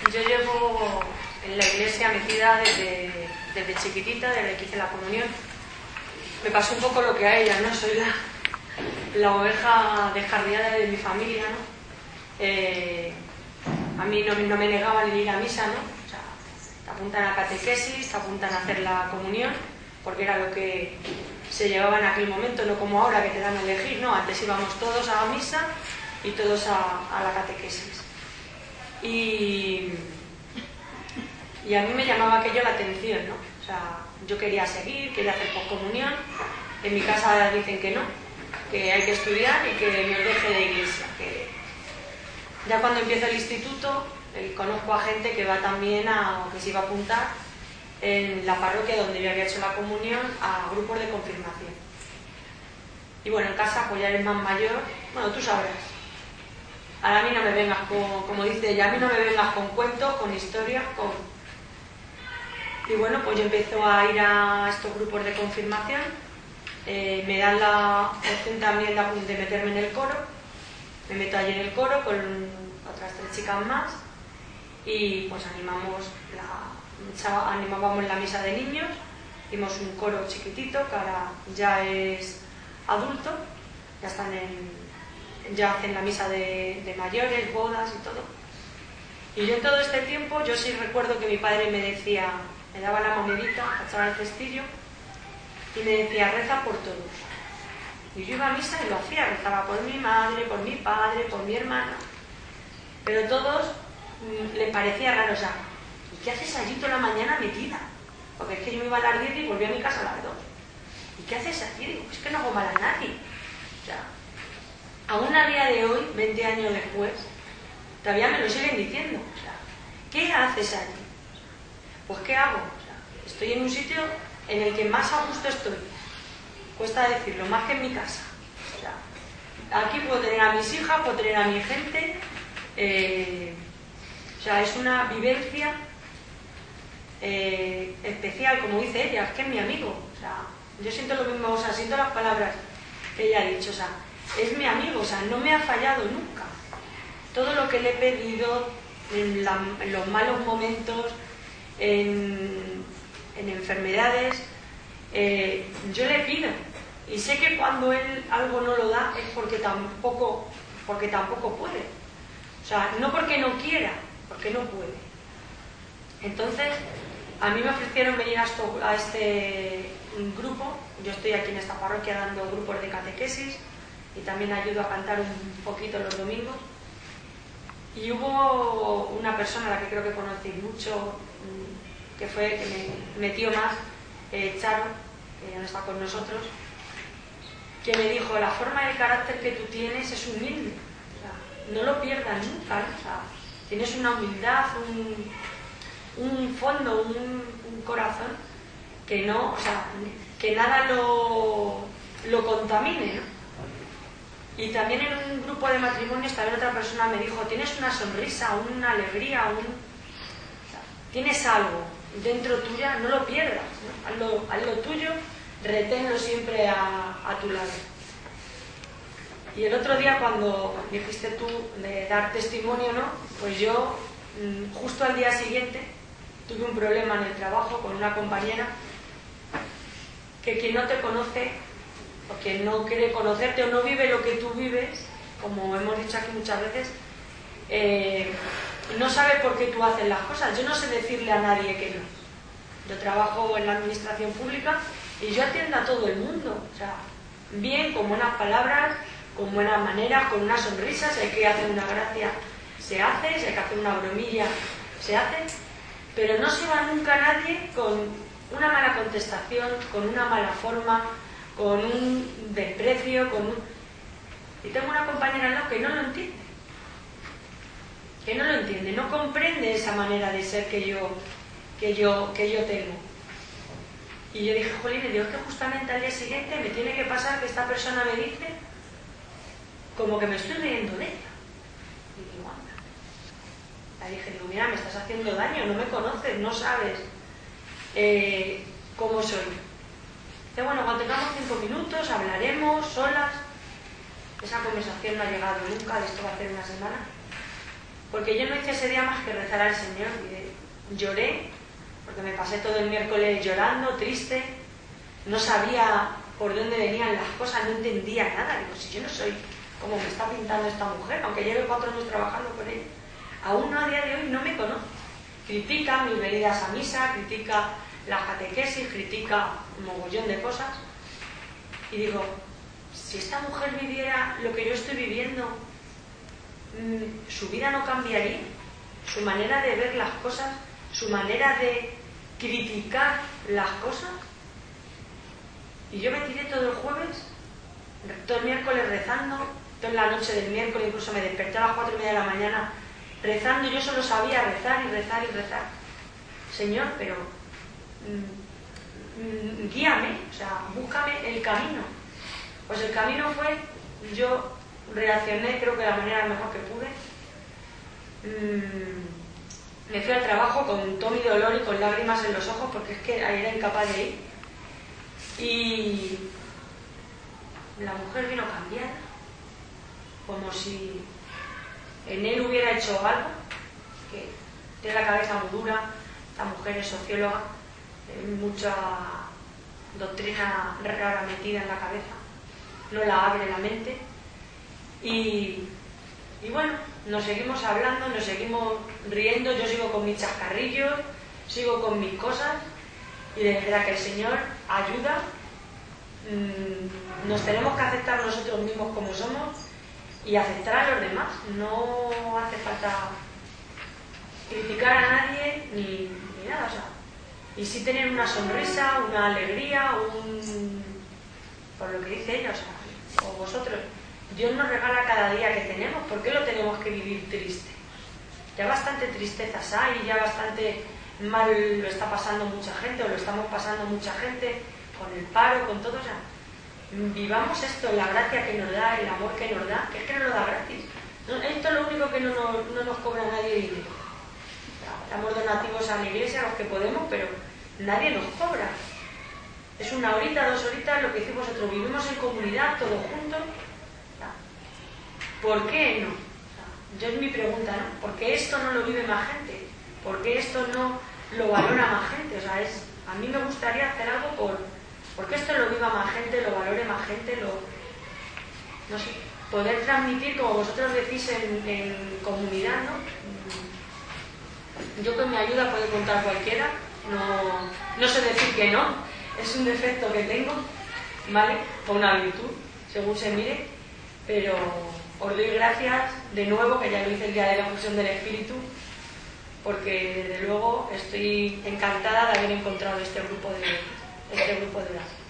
Yo llevo en la iglesia metida desde chiquitita, desde que hice la comunión. Me pasó un poco lo que a ella, ¿no? Soy la oveja descarriada de mi familia, ¿no? A mí no me negaban el ir a misa, ¿no? O sea, te apuntan a catequesis, te apuntan a hacer la comunión, porque era lo que se llevaba en aquel momento, no como ahora que te dan a elegir, ¿no? Antes íbamos todos a la misa y todos a la catequesis. Y a mí me llamaba aquello la atención, ¿no? O sea, yo quería seguir, quería hacer poscomunión. En mi casa dicen que no, que hay que estudiar y que me deje de iglesia. Que ya cuando empiezo el instituto, conozco a gente que va también o que se iba a apuntar en la parroquia donde yo había hecho la comunión a grupos de confirmación. Y bueno, en casa pues ya eres más mayor, bueno, tú sabrás. Ahora a mí no me vengas como dice ella, a mí no me vengas con cuentos, con historias, Y bueno, pues yo empiezo a ir a estos grupos de confirmación, me dan la opción también de meterme en el coro, me meto allí en el coro con otras 3 chicas más y pues animábamos la misa de niños, hicimos un coro chiquitito que ahora ya es adulto, ya hacen la misa de mayores, bodas y todo. Y yo en todo este tiempo, yo sí recuerdo que mi padre me decía, me daba la monedita, echaba el cestillo y me decía, reza por todos. Y yo iba a misa y lo hacía, rezaba por mi madre, por mi padre, por mi hermana. Pero todos les parecía raro, o sea, ¿y qué haces allí toda la mañana metida? Porque es que yo me iba a las 10 y volví a mi casa a las 2. ¿Y qué haces aquí? Digo, es que no hago mal a nadie. O sea, aún a día de hoy, 20 años después, todavía me lo siguen diciendo. O sea, ¿qué haces allí? Pues ¿qué hago? O sea, estoy en un sitio en el que más a gusto estoy. Cuesta decirlo, más que en mi casa. O sea, aquí puedo tener a mis hijas, puedo tener a mi gente. O sea, es una vivencia especial, como dice ella, es que es mi amigo. O sea, yo siento lo mismo, o sea, siento las palabras que ella ha dicho. O sea, es mi amigo, o sea, no me ha fallado nunca. Todo lo que le he pedido en los malos momentos, en enfermedades, yo le pido. Y sé que cuando él algo no lo da es porque tampoco puede. O sea, no porque no quiera, porque no puede. Entonces, a mí me ofrecieron venir a este grupo. Yo estoy aquí en esta parroquia dando grupos de catequesis y también ayudo a cantar un poquito los domingos. Y hubo una persona a la que creo que conocéis mucho, que me metió más, Charo, que ya no está con nosotros, que me dijo, la forma de carácter que tú tienes es humilde, o sea, no lo pierdas nunca, ¿no? O sea, tienes una humildad, un fondo, un corazón que no, o sea, que nada lo contamine, ¿no? Y también en un grupo de matrimonios también otra persona me dijo, tienes una sonrisa, una alegría, o sea, tienes algo dentro tuya, no lo pierdas, ¿no? Haz lo tuyo, reténlo siempre a tu lado. Y el otro día cuando dijiste tú de dar testimonio, ¿no? Pues yo justo al día siguiente tuve un problema en el trabajo con una compañera que quien no te conoce o quien no quiere conocerte o no vive lo que tú vives, como hemos dicho aquí muchas veces, no sabe por qué tú haces las cosas. Yo no sé decirle a nadie que no. Yo trabajo en la administración pública y yo atiendo a todo el mundo, o sea, bien, con buenas palabras, con buenas maneras, con una sonrisa. Si hay que hacer una gracia, se hace. Si hay que hacer una bromilla, se hace. Pero no se va nunca nadie con una mala contestación, con una mala forma, con un desprecio, Y tengo una compañera al lado que no lo entiende. Que no lo entiende, no comprende esa manera de ser que yo tengo. Y yo dije, jolín, Dios, que justamente al día siguiente me tiene que pasar que esta persona me dice como que me estoy riendo de ella. Y digo, anda. Le dije, mira, me estás haciendo daño, no me conoces, no sabes cómo soy. Dice, bueno, cuando tengamos 5 minutos hablaremos solas. Esa conversación no ha llegado nunca, de esto va a hacer una semana. porque yo no hice ese día más que rezar al Señor. Y lloré, porque me pasé todo el miércoles llorando, triste, no sabía por dónde venían las cosas, no entendía nada. Digo, si yo no soy como me está pintando esta mujer, aunque lleve 4 años trabajando con ella, aún no, a día de hoy no me conoce. Critica mis venidas a misa, critica la catequesis, critica un mogollón de cosas. Y digo, si esta mujer viviera lo que yo estoy viviendo, su vida no cambiaría, su manera de ver las cosas, su manera de criticar las cosas. Y yo me tiré todo el jueves, todo el miércoles rezando, toda la noche del miércoles, incluso me desperté a las 4:30 de la mañana rezando. Yo solo sabía rezar y rezar y rezar. Señor, pero guíame, o sea, búscame el camino. Pues el camino fue, yo reaccioné creo que de la manera mejor que pude. Me fui al trabajo con todo mi dolor y con lágrimas en los ojos, porque es que ahí era incapaz de ir. Y la mujer vino cambiada, como si en él hubiera hecho algo, que tiene la cabeza muy dura. Esta mujer es socióloga, mucha doctrina rara metida en la cabeza, no la abre la mente. Y bueno, nos seguimos hablando, nos seguimos riendo, yo sigo con mis chascarrillos, sigo con mis cosas, y de verdad que el Señor ayuda. Nos tenemos que aceptar nosotros mismos como somos y aceptar a los demás. No hace falta criticar a nadie ni nada, o sea, y sí tener una sonrisa, una alegría, por lo que dice ella, o sea, o vosotros. Dios nos regala cada día que tenemos. ¿Por qué lo tenemos que vivir triste? Ya bastante tristezas hay, ya bastante mal lo está pasando mucha gente, o lo estamos pasando mucha gente, con el paro, con todo. O sea, vivamos esto, la gracia que nos da, el amor que nos da, que es que nos lo da gratis. Esto es lo único que no nos cobra nadie dinero. Damos donativos a la iglesia, los que podemos, pero nadie nos cobra. Es 1 horita, 2 horitas, lo que hicimos nosotros. Vivimos en comunidad, todos juntos. ¿Por qué no? Yo es mi pregunta, ¿no? ¿Por qué esto no lo vive más gente? ¿Por qué esto no lo valora más gente? O sea, a mí me gustaría hacer algo porque esto lo viva más gente, lo valore más gente, no sé, poder transmitir, como vosotros decís, en comunidad, ¿no? Yo con mi ayuda puedo contar cualquiera, no sé decir que no, es un defecto que tengo, ¿vale? O una virtud, según se mire, pero os doy gracias de nuevo, que ya lo hice el día de la fusión del Espíritu, porque desde luego estoy encantada de haber encontrado este grupo de oración.